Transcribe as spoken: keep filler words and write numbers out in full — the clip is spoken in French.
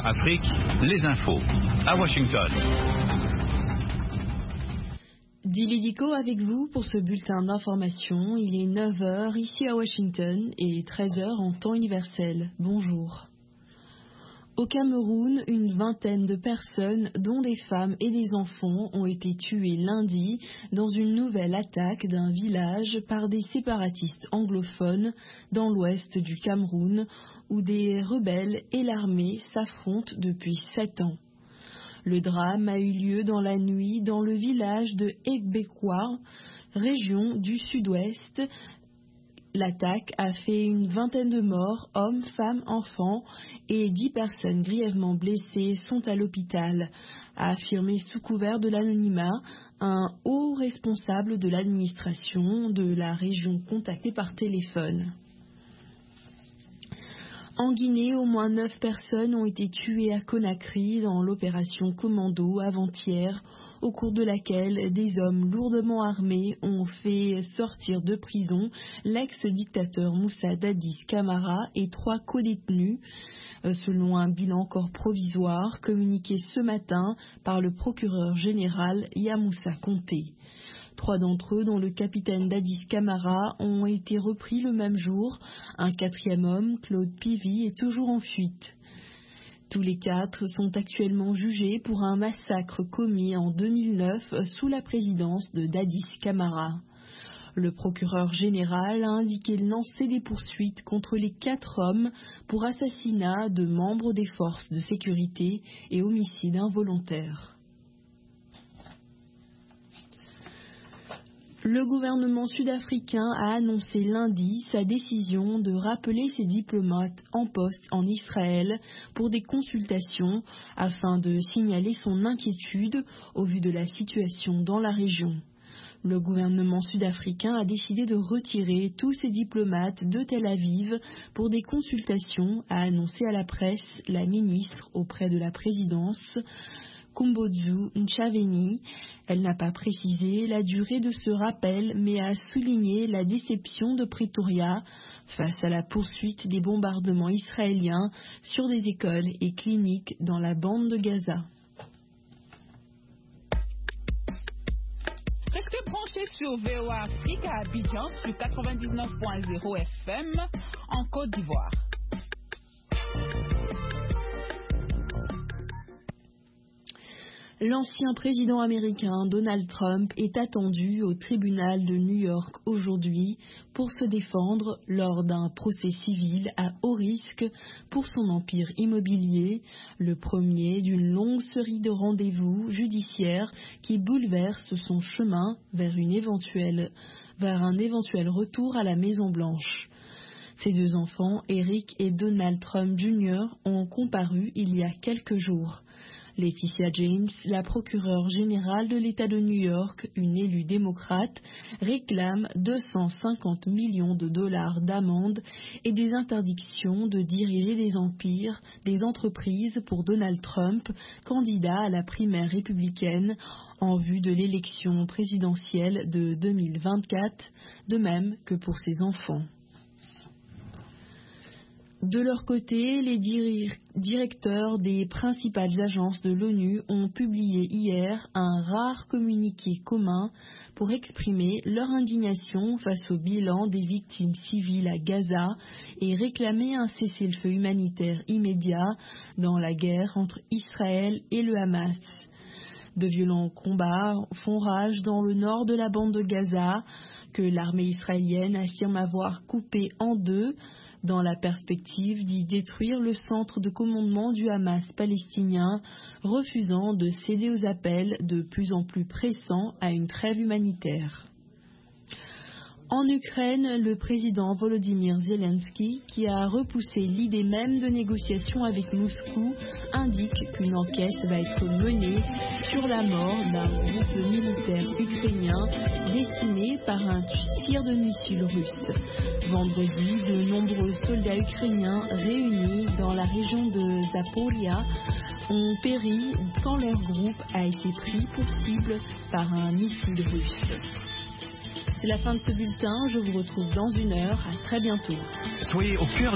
Afrique, les infos. À Washington. Dili Diko avec vous pour ce bulletin d'information. Il est neuf heures ici à Washington et treize heures en temps universel. Bonjour. Au Cameroun, une vingtaine de personnes, dont des femmes et des enfants, ont été tuées lundi dans une nouvelle attaque d'un village par des séparatistes anglophones dans l'ouest du Cameroun, où des rebelles et l'armée s'affrontent depuis sept ans. Le drame a eu lieu dans la nuit dans le village de Egbekwa, région du sud-ouest. L'attaque a fait une vingtaine de morts, hommes, femmes, enfants, et dix personnes grièvement blessées sont à l'hôpital, a affirmé sous couvert de l'anonymat un haut responsable de l'administration de la région contacté par téléphone. En Guinée, au moins neuf personnes ont été tuées à Conakry dans l'opération Commando avant-hier, au cours de laquelle des hommes lourdement armés ont fait sortir de prison l'ex-dictateur Moussa Dadis Camara et trois codétenus, selon un bilan encore provisoire communiqué ce matin par le procureur général Yamoussa Conté. Trois d'entre eux, dont le capitaine Dadis Camara, ont été repris le même jour. Un quatrième homme, Claude Pivy, est toujours en fuite. Tous les quatre sont actuellement jugés pour un massacre commis en deux mille neuf sous la présidence de Dadis Camara. Le procureur général a indiqué lancer des poursuites contre les quatre hommes pour assassinat de membres des forces de sécurité et homicide involontaire. Le gouvernement sud-africain a annoncé lundi sa décision de rappeler ses diplomates en poste en Israël pour des consultations afin de signaler son inquiétude au vu de la situation dans la région. Le gouvernement sud-africain a décidé de retirer tous ses diplomates de Tel Aviv pour des consultations, a annoncé à la presse la ministre auprès de la présidence, Kumbotzu Ntshavheni. Elle n'a pas précisé la durée de ce rappel, mais a souligné la déception de Pretoria face à la poursuite des bombardements israéliens sur des écoles et cliniques dans la bande de Gaza. Restez branchés sur V O A Afrique à Abidjan sur quatre-vingt-dix-neuf point zéro F M en Côte d'Ivoire. L'ancien président américain Donald Trump est attendu au tribunal de New York aujourd'hui pour se défendre lors d'un procès civil à haut risque pour son empire immobilier, le premier d'une longue série de rendez-vous judiciaires qui bouleversent son chemin vers, une éventuelle, vers un éventuel retour à la Maison-Blanche. Ses deux enfants, Eric et Donald Trump junior, ont comparu il y a quelques jours. Laetitia James, la procureure générale de l'État de New York, une élue démocrate, réclame deux cent cinquante millions de dollars d'amende et des interdictions de diriger des empires, des entreprises pour Donald Trump, candidat à la primaire républicaine en vue de l'élection présidentielle de deux mille vingt-quatre, de même que pour ses enfants. De leur côté, les dir- directeurs des principales agences de l'ONU ont publié hier un rare communiqué commun pour exprimer leur indignation face au bilan des victimes civiles à Gaza et réclamer un cessez-le-feu humanitaire immédiat dans la guerre entre Israël et le Hamas. De violents combats font rage dans le nord de la bande de Gaza, que l'armée israélienne affirme avoir coupé en deux, dans la perspective d'y détruire le centre de commandement du Hamas palestinien, refusant de céder aux appels de plus en plus pressants à une trêve humanitaire. En Ukraine, le président Volodymyr Zelensky, qui a repoussé l'idée même de négociations avec Moscou, indique qu'une enquête va être menée sur la mort d'un groupe militaire ukrainien décimé par un tir de missiles russe. Vendredi, de nombreux soldats ukrainiens réunis dans la région de Zaporia ont péri quand leur groupe a été pris pour cible par un missile russe. C'est la fin de ce bulletin, je vous retrouve dans une heure, à très bientôt. Soyez au cœur